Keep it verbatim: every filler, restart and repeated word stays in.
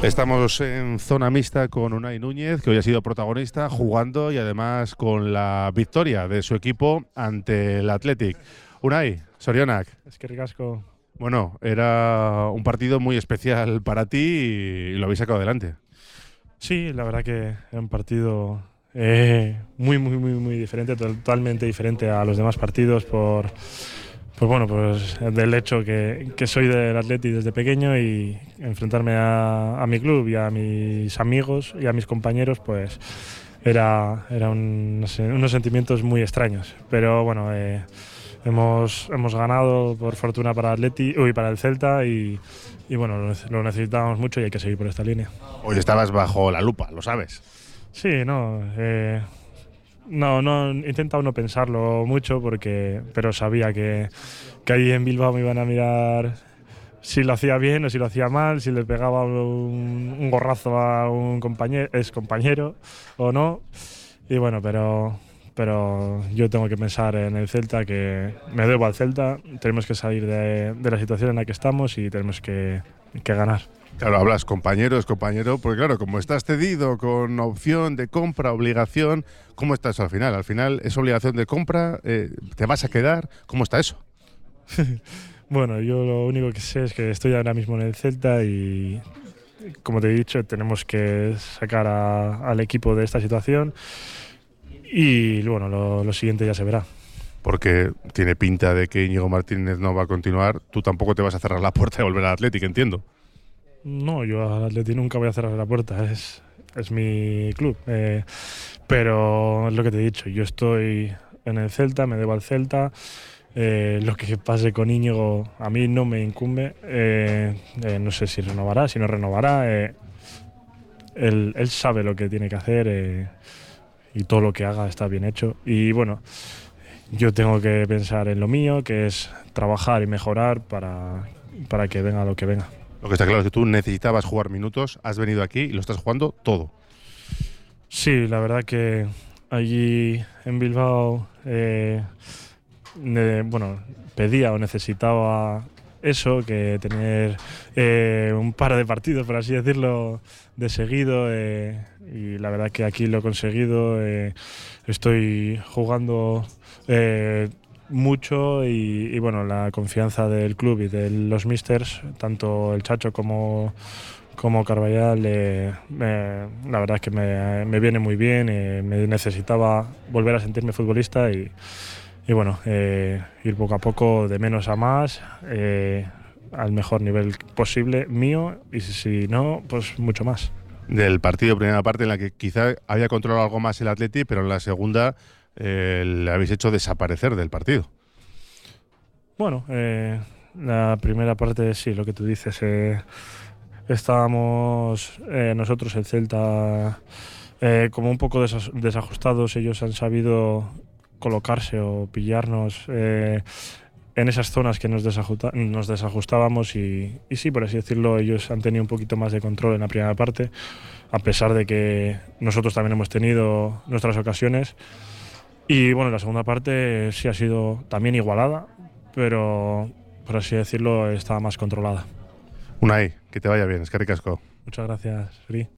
Estamos en zona mixta con Unai Núñez, que hoy ha sido protagonista jugando y además con la victoria de su equipo ante el Athletic. Unai, Sorionak. Es que ricasco. Bueno, era un partido muy especial para ti y lo habéis sacado adelante. Sí, la verdad que era un partido eh, muy, muy, muy, muy diferente, totalmente diferente a los demás partidos por, por bueno, pues del hecho que, que soy del Athletic desde pequeño y enfrentarme a, a mi club y a mis amigos y a mis compañeros, pues era, era un, no sé, unos sentimientos muy extraños. Pero bueno, eh, hemos, hemos ganado por fortuna para Athletic, uy, para el Celta y, y bueno, lo, lo necesitábamos mucho y hay que seguir por esta línea. Hoy estabas bajo la lupa, lo sabes. Sí, no, eh, no, no, he intentado no pensarlo mucho, porque, pero sabía que, que ahí en Bilbao me iban a mirar si lo hacía bien o si lo hacía mal, si le pegaba un, un gorrazo a un compañero, ex compañero o no. Y bueno, pero, pero yo tengo que pensar en el Celta, que me debo al Celta, tenemos que salir de, de la situación en la que estamos y tenemos que, que ganar. Claro, hablas compañero, es compañero, porque claro, como estás cedido con opción de compra, obligación, ¿cómo está eso al final? Al final, ¿es obligación de compra? Eh, ¿Te vas a quedar? ¿Cómo está eso? Bueno, yo lo único que sé es que estoy ahora mismo en el Celta y, como te he dicho, tenemos que sacar a, al equipo de esta situación y bueno, lo, lo siguiente ya se verá. Porque tiene pinta de que Íñigo Martínez no va a continuar, tú tampoco te vas a cerrar la puerta de volver al Athletic, entiendo. No, yo al Atleti nunca voy a cerrar la puerta, es, es mi club. Eh, pero es lo que te he dicho, yo estoy en el Celta, me debo al Celta. Eh, lo que pase con Íñigo a mí no me incumbe. Eh, eh, no sé si renovará, si no renovará. Eh, él, él sabe lo que tiene que hacer eh, y todo lo que haga está bien hecho. Y bueno, yo tengo que pensar en lo mío, que es trabajar y mejorar para, para que venga lo que venga. Lo que está claro es que tú necesitabas jugar minutos, has venido aquí y lo estás jugando todo. Sí, la verdad que allí en Bilbao, eh, ne, bueno, pedía o necesitaba eso, que tener eh, un par de partidos, por así decirlo, de seguido. Eh, y la verdad que aquí lo he conseguido. Eh, estoy jugando Eh, mucho y, y bueno, la confianza del club y de los místers, tanto el Chacho como, como Carballal, eh, me, la verdad es que me, me viene muy bien. Eh, me necesitaba volver a sentirme futbolista y, y bueno, eh, ir poco a poco de menos a más, eh, al mejor nivel posible mío y si, si no, pues mucho más. Del partido, primera parte en la que quizá había controlado algo más el Athletic, pero en la segunda eh, le habéis hecho desaparecer del partido. Bueno, eh, la primera parte sí, lo que tú dices. Eh, estábamos eh, nosotros, el Celta, eh, como un poco desas desajustados. Ellos han sabido colocarse o pillarnos eh, en esas zonas que nos, nos desajustábamos y, y sí, por así decirlo, ellos han tenido un poquito más de control en la primera parte, a pesar de que nosotros también hemos tenido nuestras ocasiones. Y bueno, la segunda parte sí ha sido también igualada, pero por así decirlo estaba más controlada. Unai, que te vaya bien, es que ricasco. Muchas gracias, Fri.